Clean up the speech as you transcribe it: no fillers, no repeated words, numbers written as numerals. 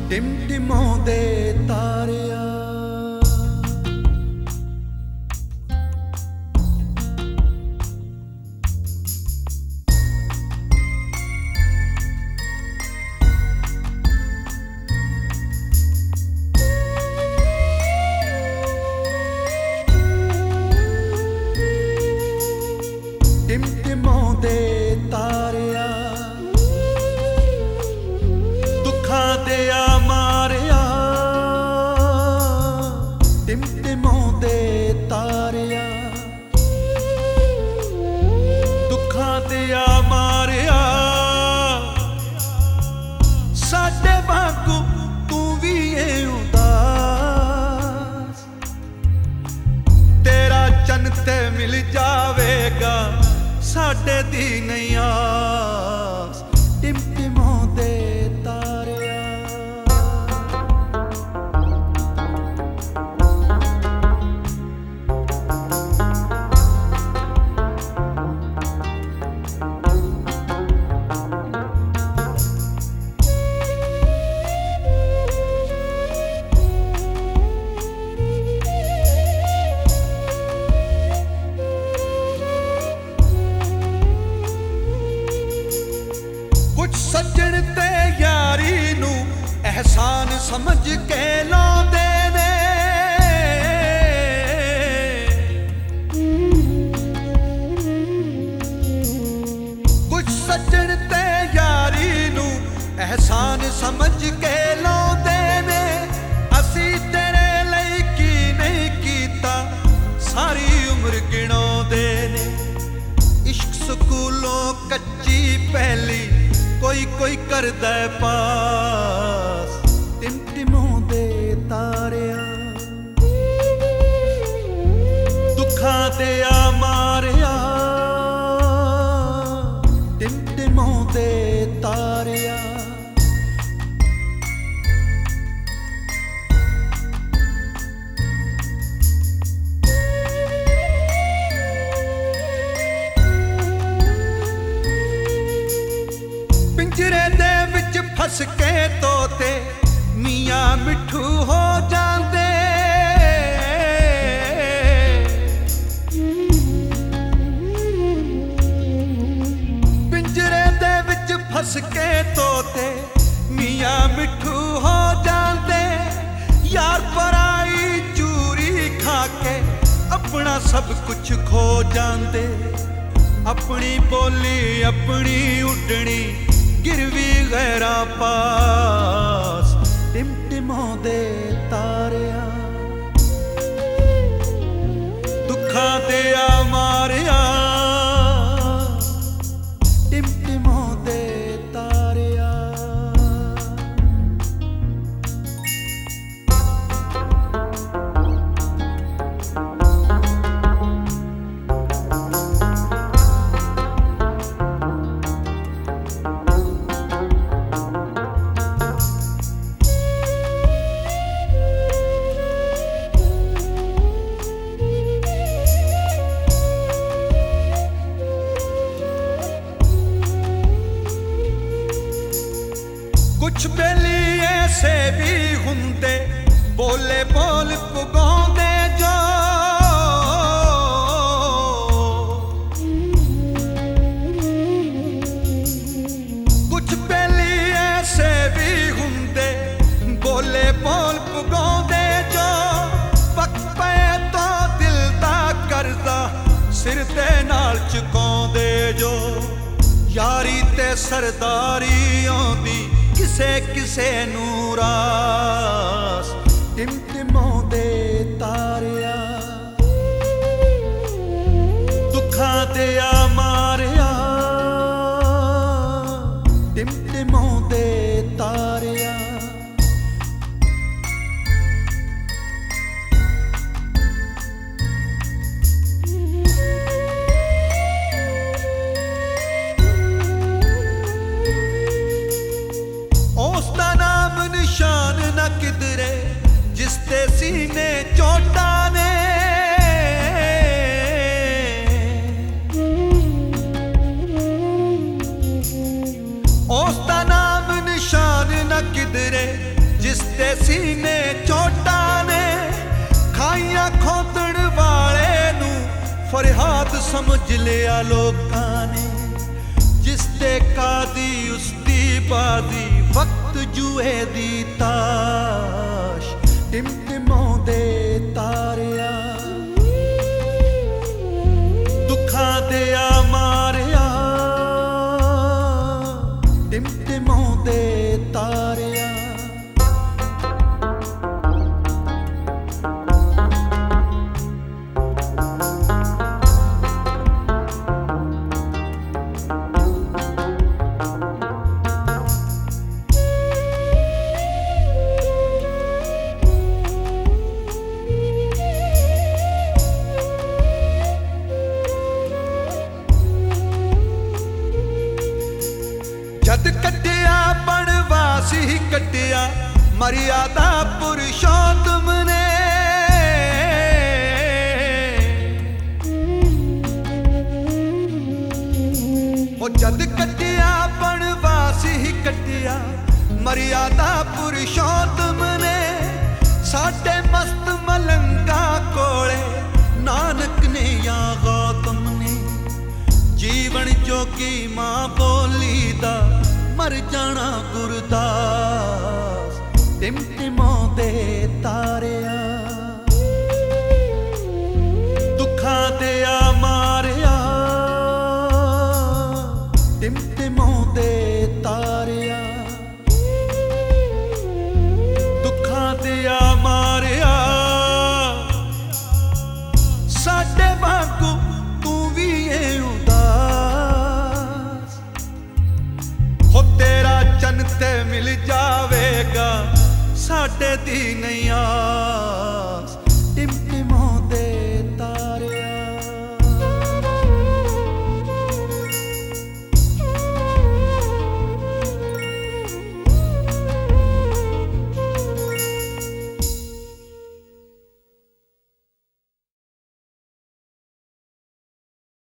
ਟਿਮਟਿਮਾਉਂਦੇ ਤਾਰਿਆ। ਟਿਮਟਿਮਾਉਂਦੇ ਤਾਰਿਆ, ਦੁੱਖਾਂ ਦਿਆ ਮਾਰਿਆ। ਟਿਮਟਿਮਾਉਂਦੇ ਤਾਰਿਆ, ਦੁੱਖਾਂ ਦਿਆ ਮਾਰਿਆ। ਸਾਡੇ ਵਾਂਗੂ ਤੂੰ ਵੀ ਏ ਉਦਾਸ, ਤੇਰਾ ਚੰਨ ਤੇ ਮਿਲ ਜਾਵੇਗਾ, ਸਾਡੇ ਦੀ ਨਹੀਂ ਆਸ। ਟਿਮਟਿਮਾਉਂਦੇ ਤਾਰਿਆ। ਕੁਛ ਸੱਜਣ ਤੇ ਯਾਰੀ ਨੂੰ ਅਹਿਸਾਨ ਸਮਝ ਕੇ ਲਾਉਂਦੇ ਨੇ। ਕੁਛ ਸੱਜਣ ਤੇ ਯਾਰੀ ਨੂੰ ਅਹਿਸਾਨ ਸਮਝ ਕੇ ਲਾਉਂਦੇ ਨੇ। ਅਸੀਂ ਤੇਰੇ ਲਈ ਕੀ ਨਹੀਂ ਕੀਤਾ, ਸਾਰੀ ਉਮਰ ਗਿਣਾਉਂਦੇ ਨੇ। ਇਸ਼ਕ ਸਕੂਲੋਂ ਕੱਚੀ ਪਹਿਲੀ, ਕੋਈ ਕੋਈ ਕਰਦਾ ਪਾਸ। ਟਿਮਟਿਮਾਉਂਦੇ ਤਾਰਿਆ, ਦੁੱਖਾਂ ਦਿਆ ਮਾਰਿਆ। ਟਿਮਟਿਮਾਉਂਦੇ ਤਾਰਿਆ। ਪਿੰਜਰੇ ਦੇ ਵਿੱਚ ਫਸ ਕੇ ਤੋਤੇ ਮੀਆਂ ਮਿੱਠੂ ਹੋ ਜਾਂਦੇ। ਪਿੰਜਰੇ ਦੇ ਵਿੱਚ ਫਸ ਕੇ ਤੋਤੇ ਮੀਆਂ ਮਿੱਠੂ ਹੋ ਜਾਂਦੇ। ਯਾਰ ਪਰਾਈ ਚੂਰੀ ਖਾ ਕੇ ਆਪਣਾ ਸਭ ਕੁਝ ਖੋ ਜਾਂਦੇ। ਆਪਣੀ ਬੋਲੀ ਆਪਣੀ ਉੱਡਣੀ, ਗਿਰਵੀ ਗੈਰਾਂ ਪਾਸ। ਟਿਮਟਿਮਾਉਂਦੇ ਤਾਰਿਆ, ਦੁੱਖਾਂ ਦਿਆ ਮਾਰਿਆ। ਟਿਮਟਿਮਾਉਂਦੇ ਤਾਰਿਆ। ਕੁਛ ਬੇਲੀ ਐਸੇ ਵੀ ਹੁੰਦੇ, ਬੋਲੇ ਬੋਲ ਪੁਗਾਉਂਦੇ ਜੋ। ਕੁਛ ਬੇਲੀ ਐਸੇ ਵੀ ਹੁੰਦੇ, ਬੋਲੇ ਬੋਲ ਪੁਗਾਉਂਦੇ ਜੋ। ਪੱਕ ਪਏ ਤੋਂ ਦਿਲ ਦਾ ਕਰਜ਼ਾ ਸਿਰ ਦੇ ਨਾਲ ਚੁਕਾਉਂਦੇ ਜੋ। ਯਾਰੀ ਤੇ ਸਰਦਾਰੀ ਆਉਂਦੀ ਕਿਸੇ ਕਿਸੇ ਨੂੰ ਰਾਸ। ਟਿਮਟਿਮਾਉਂਦੇ ਤਾਰਿਆ, ਦੁੱਖਾਂ ਦਿਆ ਮਾਰਿਆ। ਟਿਮਟਿਮਾਉਂਦੇ ਤਾਰਿਆ। ਉਸਦਾ ਨਾਮ ਨਿਸ਼ਾਨ ਨਾ ਕਿਧਰੇ, ਜਿਸ ਤੇ ਸੀਨੇ ਚੋਟਾਂ ਨੇ। ਉਸਦਾ ਨਾਮ ਨਿਸ਼ਾਨ ਨਾ ਸਮਝ ਲਿਆ ਲੋਕਾਂ ਨੇ, ਜਿਸ ਤੇ ਕਾਦੀ ਉਸ ਦੀ ਬਾਦੀ, ਵਕਤ ਜੂਏ ਦੀ ਤਾਸ਼ ਟਿਮਟਿਮਾਉਂਦੇ ਤਾਰਿਆ, ਦੁੱਖਾਂ ਦੇ ਆ ਮਾਰਿਆ ਟਿਮਟਿਮਾਉਂਦੇ ਤਾਰਿਆ। ਜਦ ਕੱਟਿਆ ਬਣਵਾਸੀ ਕੱਟਿਆ ਮਰਿਆਦਾ ਪੁਰਸ਼ੋਤਮ ਨੇ, ਉਹ ਜਦ ਕੱਟਿਆ ਬਣਵਾਸੀ ਕੱਟਿਆ ਮਰਿਆਦਾ ਪੁਰਸ਼ੋਤਮ ਨੇ, ਸਾਡੇ ਮਸਤ ਮਲੰਗਾ ਕੋਲੇ ਨਾਨਕ ਨੇ ਜਾਂ ਗੌਤਮ ਨੇ, ਜੀਵਨ ਜੋਗੀ ਮਾਂ ਬੋਲੀ ਦਾ ਮਰ ਜਾਣਾ ਗੁਰਦਾਸ ਟਿਮਟਿਮਾਉਂਦੇ ਤਾਰਿਆ, ਦੁੱਖਾਂ ਦੇ ਆ ਮਾਰਿਆ ਟਿਮਟਿਮਾਉਂਦੇ ਤਾਰਿਆ, ਦੁੱਖਾਂ ਦੇ ਆ ਮਾਰਿਆ। ਸਾਡੇ ਵਾਂਗੂ ਤੂੰ ਵੀ ਏ ਉਦਾਸ, ਹੋ ਤੇਰਾ ਚੰਨ ਤੇ ਮਿਲ ਜਾਵੇਗਾ ਸਾਡੇ ਦੀ ਨਹੀਂ ਆ।